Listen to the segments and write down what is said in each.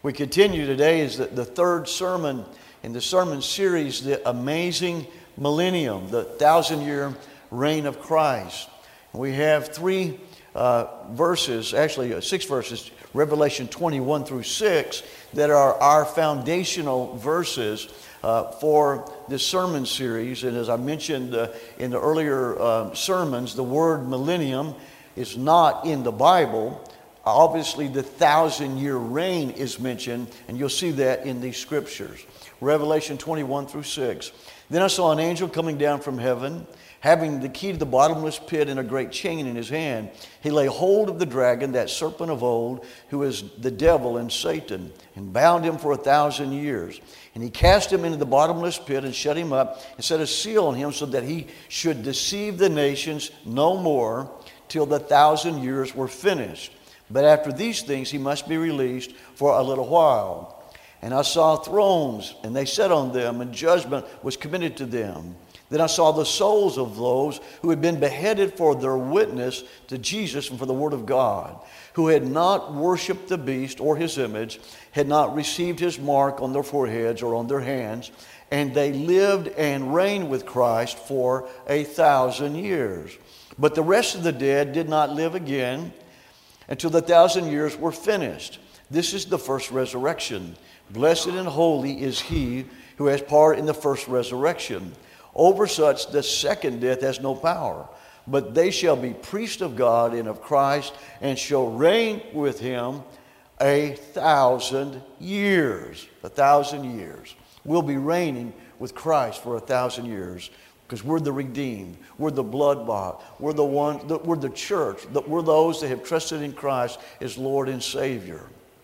We continue today is the third sermon in the sermon series, The Amazing Millennium, the 1,000-year reign of Christ. We have three verses, actually 6 verses, Revelation 21 through 6, that are our foundational verses for this sermon series. And as I mentioned in the earlier sermons, the word millennium is not in the Bible. Obviously, the 1,000-year reign is mentioned, and you'll see that in these scriptures. Revelation 21 through 6. Then I saw an angel coming down from heaven, having the key to the bottomless pit and a great chain in his hand. He laid hold of the dragon, that serpent of old, who is the devil and Satan, and bound him for 1,000 years. And he cast him into the bottomless pit and shut him up and set a seal on him so that he should deceive the nations no more till the 1,000 years were finished. But after these things he must be released for a little while. And I saw thrones, and they sat on them, and judgment was committed to them. Then I saw the souls of those who had been beheaded for their witness to Jesus and for the word of God, who had not worshipped the beast or his image, had not received his mark on their foreheads or on their hands, and they lived and reigned with Christ for 1,000 years. But the rest of the dead did not live again until the 1,000 years were finished. This is the first resurrection. Blessed and holy is he who has part in the first resurrection. Over such the second death has no power, but they shall be priests of God and of Christ, and shall reign with him 1,000 years. 1,000 years. We'll be reigning with Christ for 1,000 years. Because we're the redeemed, we're the blood-bought, we're the church, we're those that have trusted in Christ as Lord and Savior.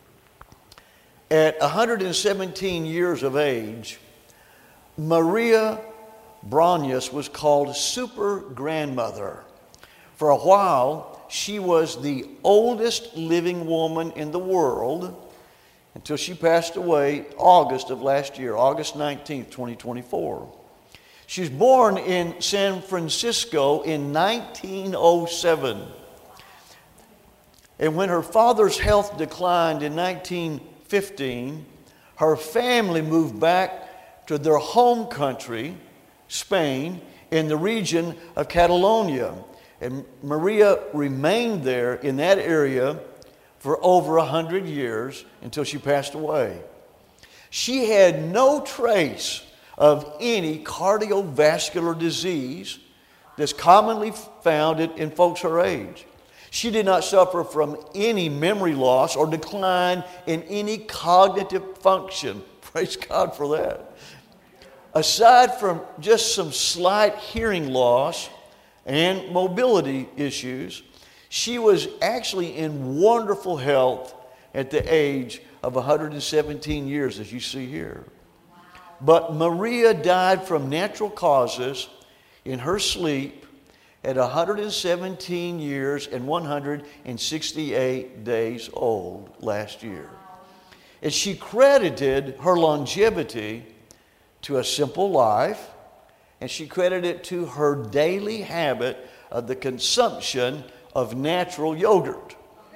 At 117 years of age, Maria Bronius was called super grandmother. For a while, she was the oldest living woman in the world until she passed away August of last year, August 19th, 2024. She was born in San Francisco in 1907. And when her father's health declined in 1915, her family moved back to their home country, Spain, in the region of Catalonia. And Maria remained there in that area for over 100 years until she passed away. She had no trace of any cardiovascular disease that's commonly found in folks her age. She did not suffer from any memory loss or decline in any cognitive function. Praise God for that. Aside from just some slight hearing loss and mobility issues, she was actually in wonderful health at the age of 117 years, as you see here. But Maria died from natural causes in her sleep at 117 years and 168 days old last year. And she credited her longevity to a simple life, and she credited it to her daily habit of the consumption of natural yogurt.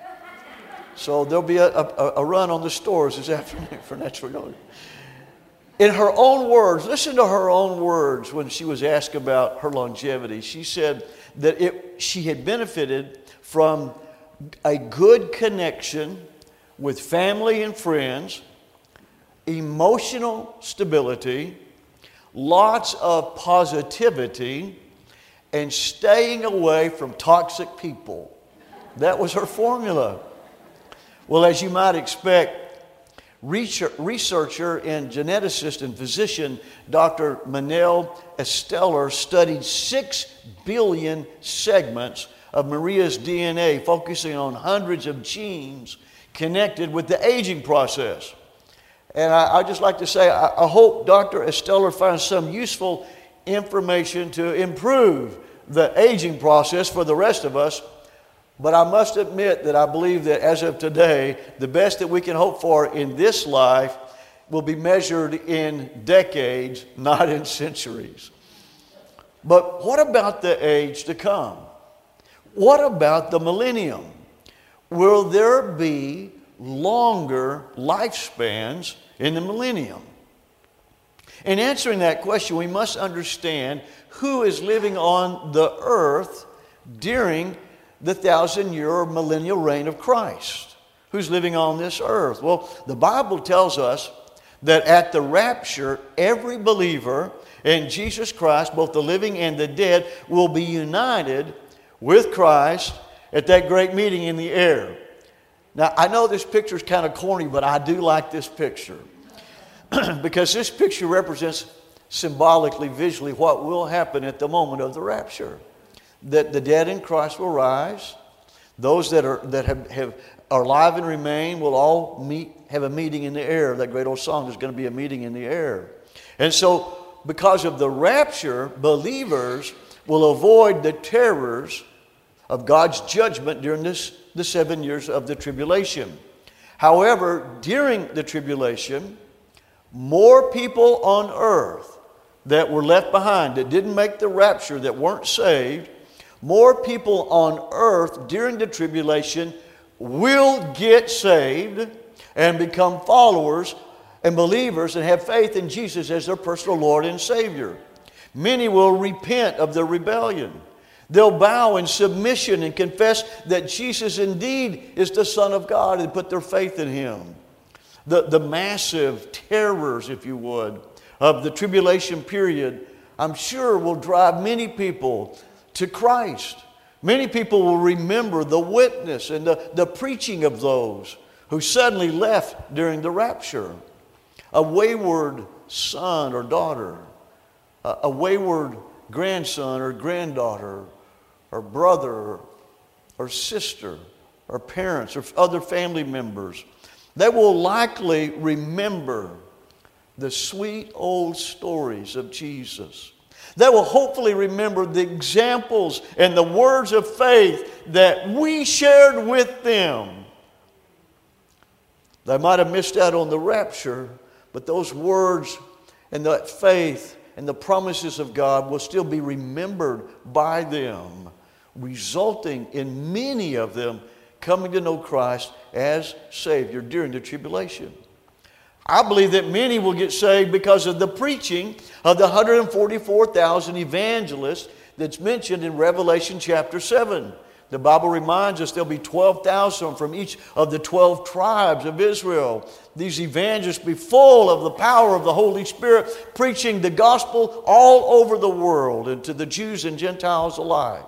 So there'll be a run on the stores this afternoon for natural yogurt. In her own words, listen to her own words when she was asked about her longevity. She said that she had benefited from a good connection with family and friends, emotional stability, lots of positivity, and staying away from toxic people. That was her formula. Well, as you might expect, researcher and geneticist and physician Dr. Manel Esteller studied 6 billion segments of Maria's DNA, focusing on hundreds of genes connected with the aging process. And I'd just like to say, I hope Dr. Esteller finds some useful information to improve the aging process for the rest of us. But I must admit that I believe that as of today, the best that we can hope for in this life will be measured in decades, not in centuries. But what about the age to come? What about the millennium? Will there be longer lifespans in the millennium? In answering that question, we must understand who is living on the earth during the 1,000-year or millennial reign of Christ. Who's living on this earth? Well, the Bible tells us that at the rapture, every believer in Jesus Christ, both the living and the dead, will be united with Christ at that great meeting in the air. Now, I know this picture is kind of corny, but I do like this picture. Because this picture represents symbolically, visually, what will happen at the moment of the rapture. That the dead in Christ will rise. Those that are alive and remain will all have a meeting in the air. That great old song, there's going to be a meeting in the air. And so, because of the rapture, believers will avoid the terrors of God's judgment during the 7 years of the tribulation. However, during the tribulation, more people on earth that were left behind, that didn't make the rapture, that weren't saved, more people on earth during the tribulation will get saved and become followers and believers and have faith in Jesus as their personal Lord and Savior. Many will repent of their rebellion. They'll bow in submission and confess that Jesus indeed is the Son of God and put their faith in Him. The massive terrors, if you would, of the tribulation period, I'm sure will drive many people to Christ. Many people will remember the witness and the preaching of those who suddenly left during the rapture. A wayward son or daughter, a wayward grandson or granddaughter, or brother or sister, or parents or other family members, they will likely remember the sweet old stories of Jesus. They will hopefully remember the examples and the words of faith that we shared with them. They might have missed out on the rapture, but those words and that faith and the promises of God will still be remembered by them, resulting in many of them coming to know Christ as Savior during the tribulation. I believe that many will get saved because of the preaching of the 144,000 evangelists that's mentioned in Revelation chapter 7. The Bible reminds us there'll be 12,000 from each of the 12 tribes of Israel. These evangelists be full of the power of the Holy Spirit, preaching the gospel all over the world and to the Jews and Gentiles alike.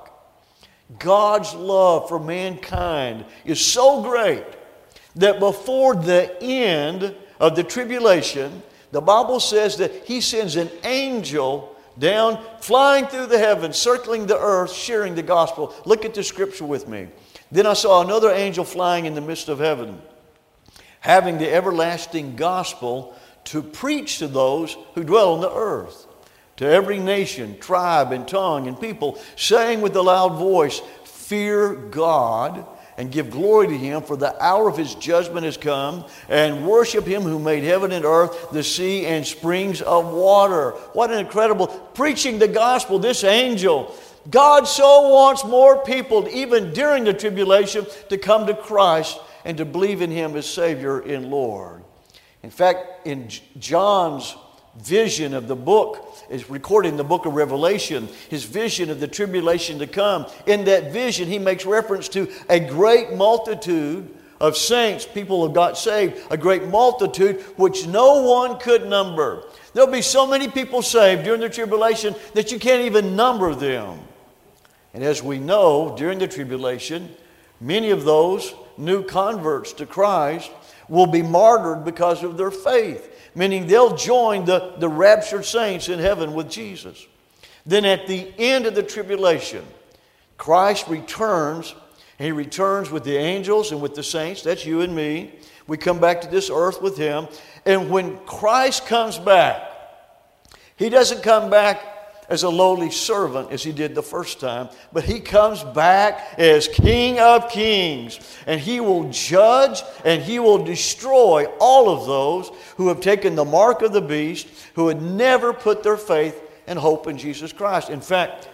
God's love for mankind is so great that before the end of the tribulation, the Bible says that He sends an angel down, flying through the heavens, circling the earth, sharing the gospel. Look at the scripture with me. Then I saw another angel flying in the midst of heaven, having the everlasting gospel to preach to those who dwell on the earth, to every nation, tribe, and tongue, and people, saying with a loud voice, "Fear God and give glory to Him, for the hour of His judgment has come, and worship Him who made heaven and earth, the sea, and springs of water." What an incredible preaching the gospel, this angel. God so wants more people, even during the tribulation, to come to Christ and to believe in Him as Savior and Lord. In fact, in John's vision of the book, is recorded in the book of Revelation, his vision of the tribulation to come. In that vision, he makes reference to a great multitude of saints, people who got saved, a great multitude which no one could number. There'll be so many people saved during the tribulation that you can't even number them. And as we know, during the tribulation, many of those new converts to Christ will be martyred because of their faith, meaning they'll join the raptured saints in heaven with Jesus. Then at the end of the tribulation, Christ returns, and He returns with the angels and with the saints. That's you and me. We come back to this earth with Him. And when Christ comes back, He doesn't come back as a lowly servant as He did the first time, but He comes back as King of Kings, and He will judge and He will destroy all of those who have taken the mark of the beast, who had never put their faith and hope in Jesus Christ. In fact,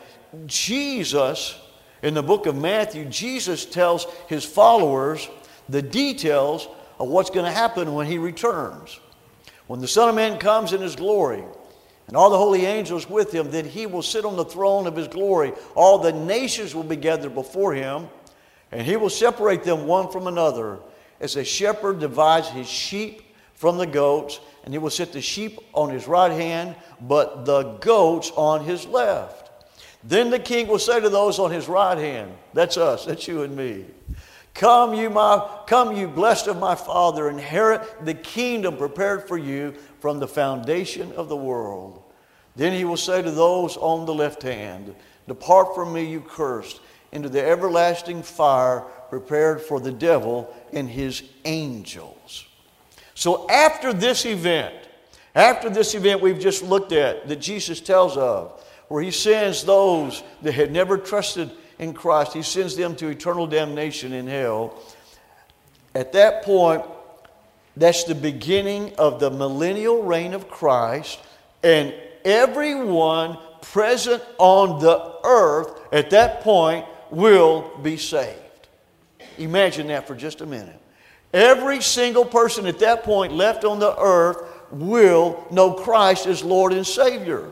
Jesus, in the book of Matthew, Jesus tells His followers the details of what's going to happen when he returns. When the Son of Man comes in his glory, and all the holy angels with him, then he will sit on the throne of his glory. All the nations will be gathered before him, and he will separate them one from another, as a shepherd divides his sheep from the goats, and he will set the sheep on his right hand, but the goats on his left. Then the king will say to those on his right hand, that's us, that's you and me, Come, you blessed of my Father, inherit the kingdom prepared for you from the foundation of the world. Then he will say to those on the left hand, Depart from me, you cursed, into the everlasting fire prepared for the devil and his angels. So after this event we've just looked at, that Jesus tells of, where he sends those that had never trusted in Christ, he sends them to eternal damnation in hell. At that point, that's the beginning of the millennial reign of Christ, and everyone present on the earth at that point will be saved. Imagine that for just a minute. Every single person at that point left on the earth will know Christ as Lord and Savior.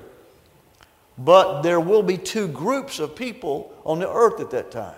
But there will be two groups of people on the earth at that time.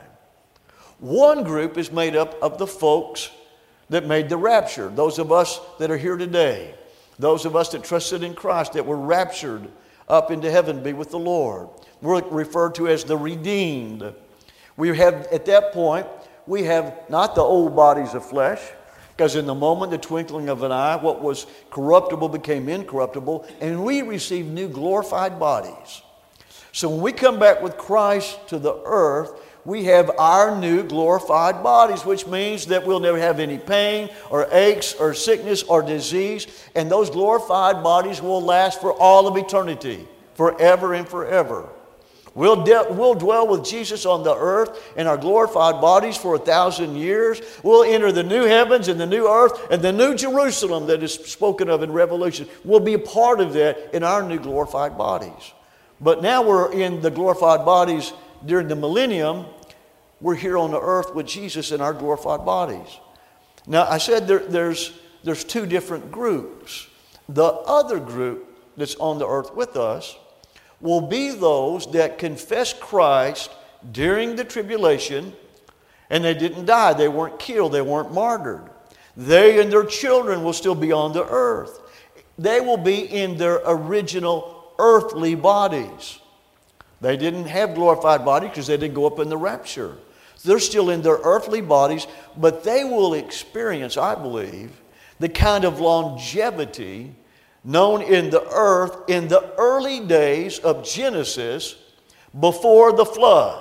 One group is made up of the folks that made the rapture. Those of us that are here today. Those of us that trusted in Christ, that were raptured up into heaven to be with the Lord. We're referred to as the redeemed. We have, at that point, we have not the old bodies of flesh, because in the moment, the twinkling of an eye, what was corruptible became incorruptible, and we receive new glorified bodies. So when we come back with Christ to the earth, we have our new glorified bodies, which means that we'll never have any pain or aches or sickness or disease, and those glorified bodies will last for all of eternity, forever and forever. We'll dwell with Jesus on the earth in our glorified bodies for 1,000 years. We'll enter the new heavens and the new earth and the new Jerusalem that is spoken of in Revelation. We'll be a part of that in our new glorified bodies. But now we're in the glorified bodies during the millennium. We're here on the earth with Jesus in our glorified bodies. Now, I said there's two different groups. The other group that's on the earth with us will be those that confess Christ during the tribulation, and they didn't die. They weren't killed. They weren't martyred. They and their children will still be on the earth. They will be in their original earthly bodies. They didn't have glorified bodies because they didn't go up in the rapture. They're still in their earthly bodies, but they will experience, I believe, the kind of longevity known in the earth in the early days of Genesis before the flood.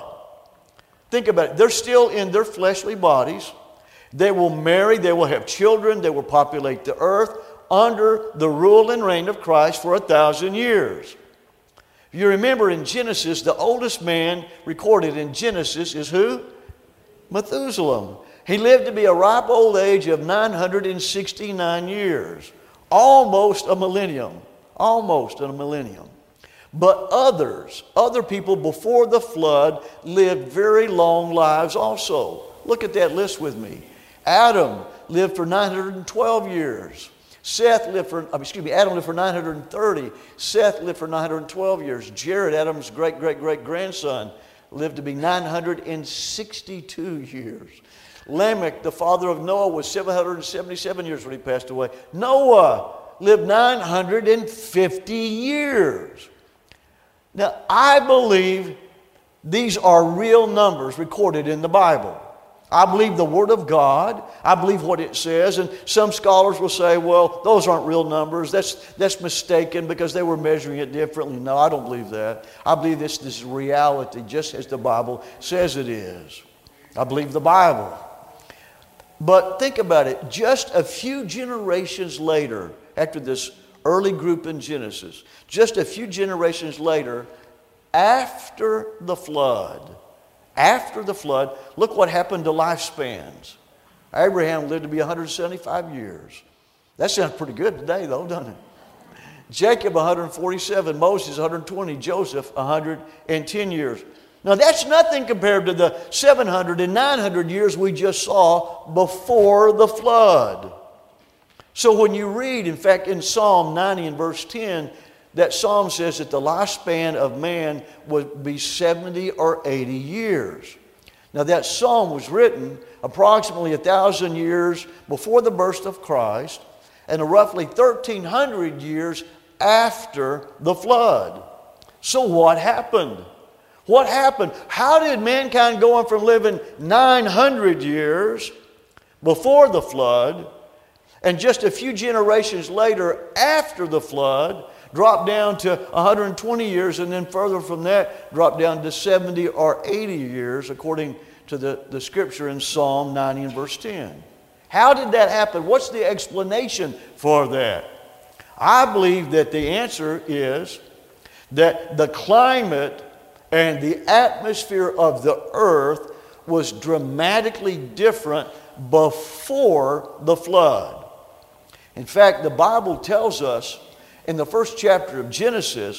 Think about it. They're still in their fleshly bodies. They will marry. They will have children. They will populate the earth under the rule and reign of Christ for 1,000 years. You remember in Genesis, the oldest man recorded in Genesis is who? Methuselah. He lived to be a ripe old age of 969 years. Almost a millennium. Almost a millennium. But other people before the flood lived very long lives also. Look at that list with me. Adam lived for 912 years. Adam lived for 930. Seth lived for 912 years. Jared, Adam's great-great-great-grandson, lived to be 962 years. Lamech, the father of Noah, was 777 years when he passed away. Noah lived 950 years. Now, I believe these are real numbers recorded in the Bible. I believe the Word of God. I believe what it says. And some scholars will say, well, those aren't real numbers. That's mistaken because they were measuring it differently. No, I don't believe that. I believe this is reality, just as the Bible says it is. I believe the Bible. But think about it. Just a few generations later, after this early group in Genesis, just a few generations later, after the flood, look what happened to lifespans. Abraham lived to be 175 years. That sounds pretty good today, though, doesn't it? Jacob, 147. Moses, 120. Joseph, 110 years. Now that's nothing compared to the 700 and 900 years we just saw before the flood. So when you read, in fact, in Psalm 90 and verse 10, that psalm says that the lifespan of man would be 70 or 80 years. Now that psalm was written approximately 1,000 years before the birth of Christ and roughly 1,300 years after the flood. So what happened? What happened? How did mankind go on from living 900 years before the flood and just a few generations later after the flood drop down to 120 years, and then further from that drop down to 70 or 80 years according to the scripture in Psalm 90 and verse 10? How did that happen? What's the explanation for that? I believe that the answer is that the climate and the atmosphere of the earth was dramatically different before the flood. In fact, the Bible tells us in the first chapter of Genesis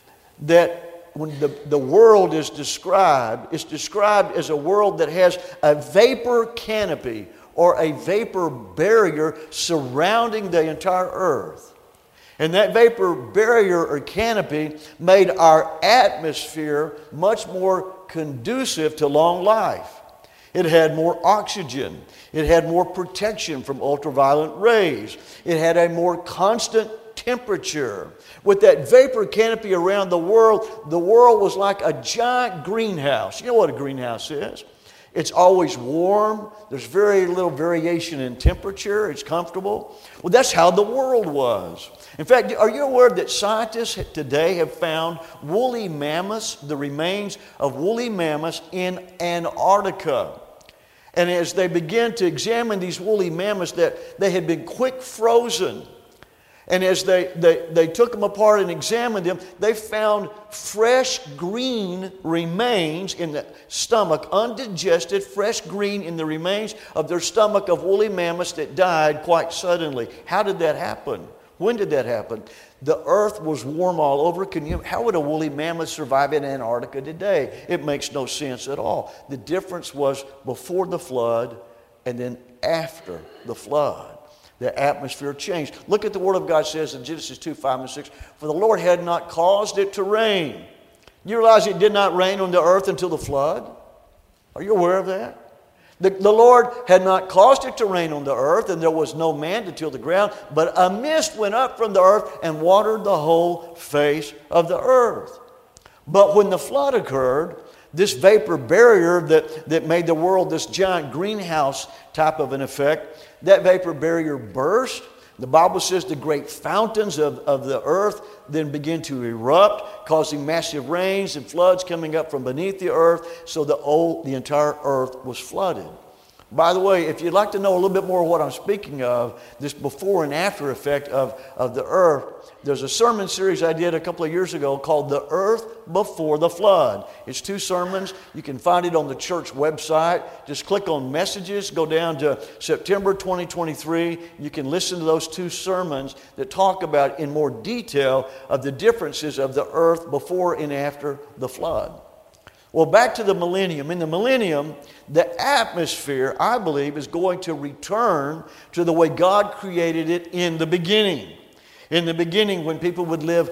that when the world is described, it's described as a world that has a vapor canopy or a vapor barrier surrounding the entire earth. And that vapor barrier or canopy made our atmosphere much more conducive to long life. It had more oxygen. It had more protection from ultraviolet rays. It had a more constant temperature. With that vapor canopy around the world was like a giant greenhouse. You know what a greenhouse is? It's always warm. There's very little variation in temperature. It's comfortable. Well, that's how the world was. In fact, are you aware that scientists today have found woolly mammoths, the remains of woolly mammoths in Antarctica? And as they began to examine these woolly mammoths, that they had been quick frozen. And as they took them apart and examined them, they found fresh green remains in the stomach, undigested, fresh green in the remains of their stomach of woolly mammoths that died quite suddenly. How did that happen? When did that happen? The earth was warm all over. How would a woolly mammoth survive in Antarctica today? It makes no sense at all. The difference was before the flood and then after the flood. The atmosphere changed. Look at the Word of God says in Genesis 2, 5 and 6, "For the Lord had not caused it to rain." You realize it did not rain on the earth until the flood? Are you aware of that? The Lord had not caused it to rain on the earth, and there was no man to till the ground, but a mist went up from the earth and watered the whole face of the earth. But when the flood occurred, this vapor barrier that made the world this giant greenhouse type of an effect, that vapor barrier burst. The Bible says the great fountains of the earth then begin to erupt, causing massive rains and floods coming up from beneath the earth, so the entire earth was flooded. By the way, if you'd like to know a little bit more of what I'm speaking of, this before and after effect of the earth, there's a sermon series I did a couple of years ago called The Earth Before the Flood. It's 2 sermons. You can find it on the church website. Just click on Messages, go down to September 2023. You can listen to those 2 sermons that talk about in more detail of the differences of the earth before and after the flood. Well, back to the millennium. In the millennium, the atmosphere, I believe, is going to return to the way God created it in the beginning. In the beginning, when people would live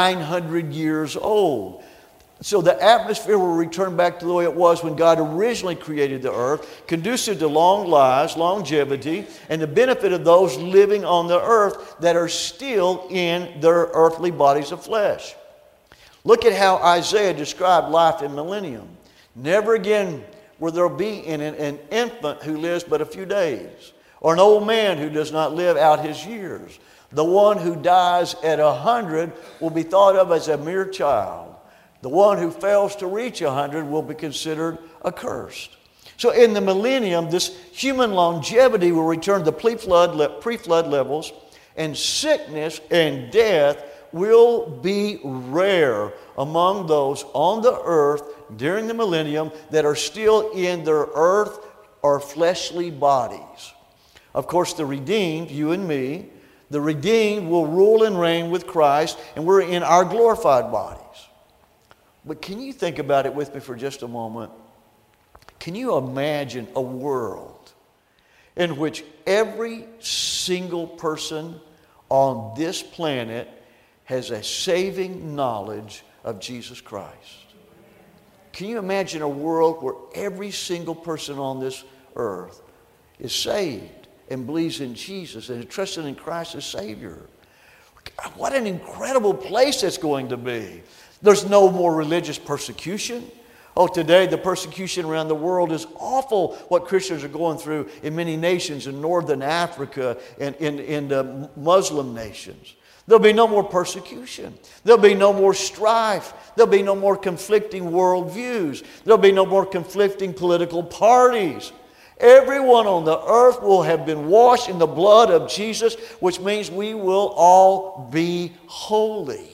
900 years old. So the atmosphere will return back to the way it was when God originally created the earth, conducive to long lives, longevity, and the benefit of those living on the earth that are still in their earthly bodies of flesh. Look at how Isaiah described life in millennium. "Never again will there be in an infant who lives but a few days, or an old man who does not live out his years. The one who dies at 100 will be thought of as a mere child. The one who fails to reach 100 will be considered accursed." So in the millennium, this human longevity will return to pre-flood levels, and sickness and death will be rare among those on the earth during the millennium that are still in their earth or fleshly bodies. Of course, the redeemed, you and me, the redeemed will rule and reign with Christ, and we're in our glorified bodies. But can you think about it with me for just a moment? Can you imagine a world in which every single person on this planet has a saving knowledge of Jesus Christ? Can you imagine a world where every single person on this earth is saved and believes in Jesus and is trusting in Christ as Savior? What an incredible place that's going to be. There's no more religious persecution. Oh, today the persecution around the world is awful, what Christians are going through in many nations in northern Africa and in the Muslim nations. There'll be no more persecution. There'll be no more strife. There'll be no more conflicting worldviews. There'll be no more conflicting political parties. Everyone on the earth will have been washed in the blood of Jesus, which means we will all be holy.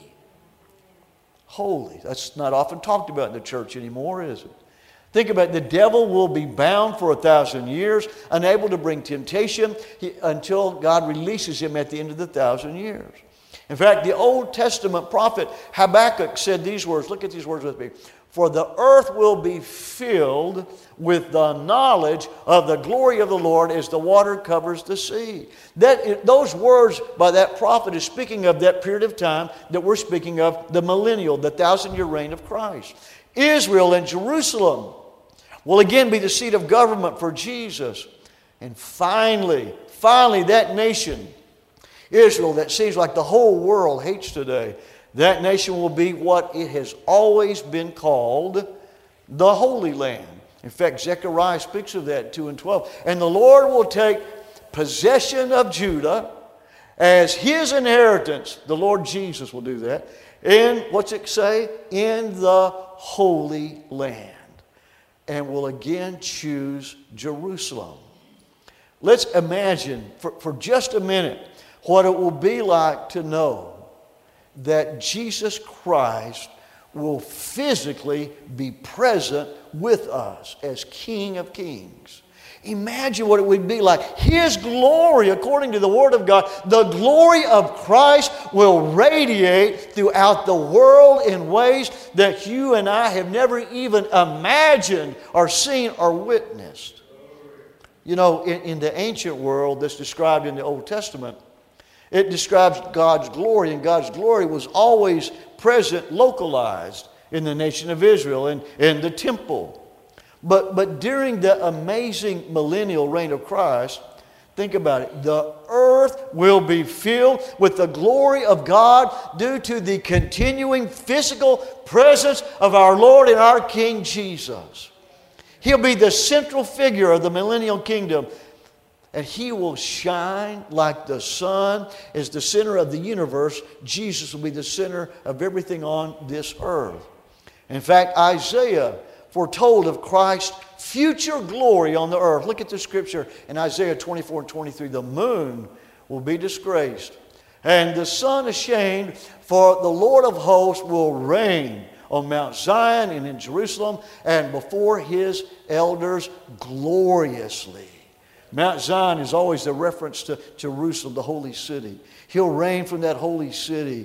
Holy. That's not often talked about in the church anymore, is it? Think about it. The devil will be bound for 1,000 years, unable to bring temptation until God releases him at the end of the 1,000 years. In fact, the Old Testament prophet Habakkuk said these words. Look at these words with me. For the earth will be filled with the knowledge of the glory of the Lord as the water covers the sea. Those words by that prophet is speaking of that period of time that we're speaking of, the millennial, the 1,000-year reign of Christ. Israel and Jerusalem will again be the seat of government for Jesus. And finally, that nation, Israel, that seems like the whole world hates today, that nation will be what it has always been called, the Holy Land. In fact, Zechariah speaks of that 2 and 12. And the Lord will take possession of Judah as His inheritance. The Lord Jesus will do that. In, what's it say? In the Holy Land. And will again choose Jerusalem. Let's imagine for just a minute what it will be like to know that Jesus Christ will physically be present with us as King of Kings. Imagine what it would be like. His glory, according to the Word of God, the glory of Christ will radiate throughout the world in ways that you and I have never even imagined or seen or witnessed. You know, in the ancient world that's described in the Old Testament, it describes God's glory, and God's glory was always present, localized in the nation of Israel and in the temple. But during the amazing millennial reign of Christ, think about it, the earth will be filled with the glory of God due to the continuing physical presence of our Lord and our King Jesus. He'll be the central figure of the millennial kingdom. And He will shine like the sun as the center of the universe. Jesus will be the center of everything on this earth. In fact, Isaiah foretold of Christ's future glory on the earth. Look at the scripture in Isaiah 24 and 23. The moon will be disgraced, and the sun ashamed, for the Lord of hosts will reign on Mount Zion and in Jerusalem, and before His elders gloriously. Mount Zion is always a reference to Jerusalem, the holy city. He'll reign from that holy city.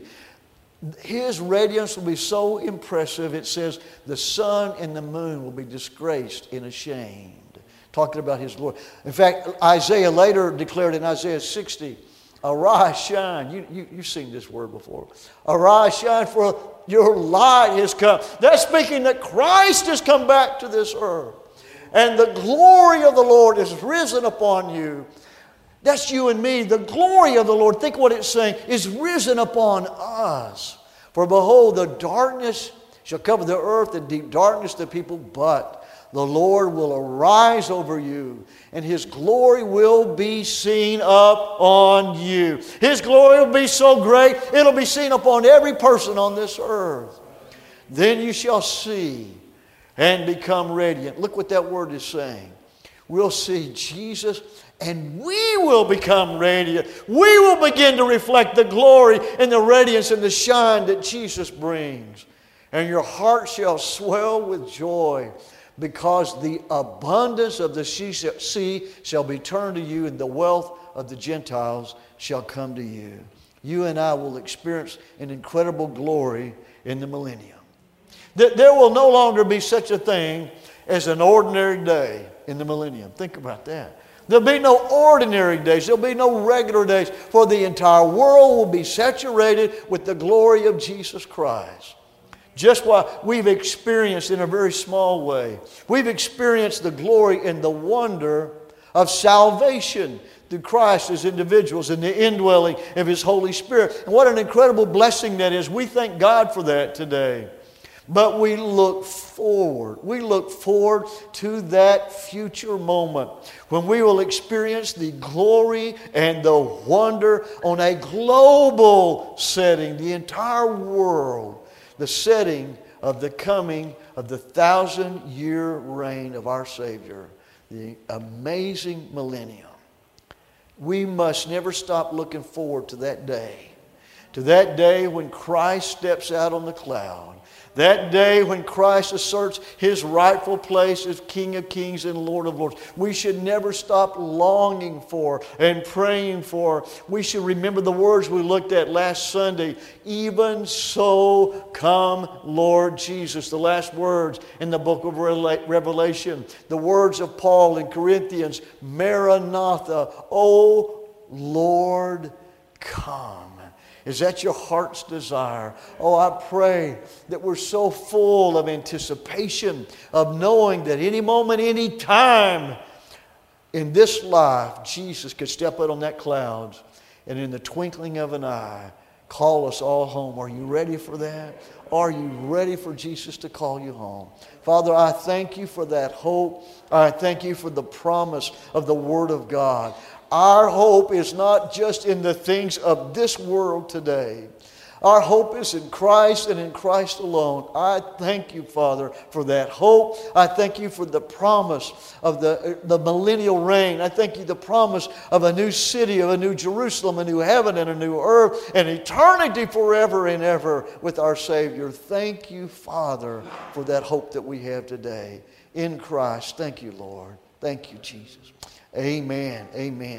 His radiance will be so impressive, it says the sun and the moon will be disgraced and ashamed. Talking about His glory. In fact, Isaiah later declared in Isaiah 60, arise, shine. You've seen this word before. Arise, shine, for your light has come. That's speaking that Christ has come back to this earth. And the glory of the Lord is risen upon you. That's you and me. The glory of the Lord, think what it's saying, is risen upon us. For behold, the darkness shall cover the earth, and deep darkness the people, but the Lord will arise over you, and His glory will be seen up on you. His glory will be so great, it'll be seen upon every person on this earth. Then you shall see and become radiant. Look what that word is saying. We'll see Jesus and we will become radiant. We will begin to reflect the glory and the radiance and the shine that Jesus brings. And your heart shall swell with joy, because the abundance of the sea shall be turned to you, and the wealth of the Gentiles shall come to you. You and I will experience an incredible glory in the millennium. That there will no longer be such a thing as an ordinary day in the millennium. Think about that. There'll be no ordinary days. There'll be no regular days. For the entire world will be saturated with the glory of Jesus Christ. Just what we've experienced in a very small way. We've experienced the glory and the wonder of salvation through Christ as individuals and the indwelling of His Holy Spirit. And what an incredible blessing that is. We thank God for that today. But we look forward. We look forward to that future moment when we will experience the glory and the wonder on a global setting, the entire world, the setting of the coming of the 1,000-year reign of our Savior, the amazing millennium. We must never stop looking forward to that day when Christ steps out on the cloud. That day when Christ asserts His rightful place as King of Kings and Lord of Lords. We should never stop longing for and praying for. We should remember the words we looked at last Sunday. Even so come, Lord Jesus. The last words in the book of Revelation. The words of Paul in Corinthians. Maranatha, O Lord, come. Is that your heart's desire? Oh, I pray that we're so full of anticipation, of knowing that any moment, any time in this life, Jesus could step out on that cloud and in the twinkling of an eye, call us all home. Are you ready for that? Are you ready for Jesus to call you home? Father, I thank You for that hope. I thank You for the promise of the Word of God. Our hope is not just in the things of this world today. Our hope is in Christ and in Christ alone. I thank You, Father, for that hope. I thank You for the promise of the millennial reign. I thank You the promise of a new city, of a new Jerusalem, a new heaven and a new earth, and eternity forever and ever with our Savior. Thank You, Father, for that hope that we have today in Christ. Thank You, Lord. Thank You, Jesus. Amen. Amen.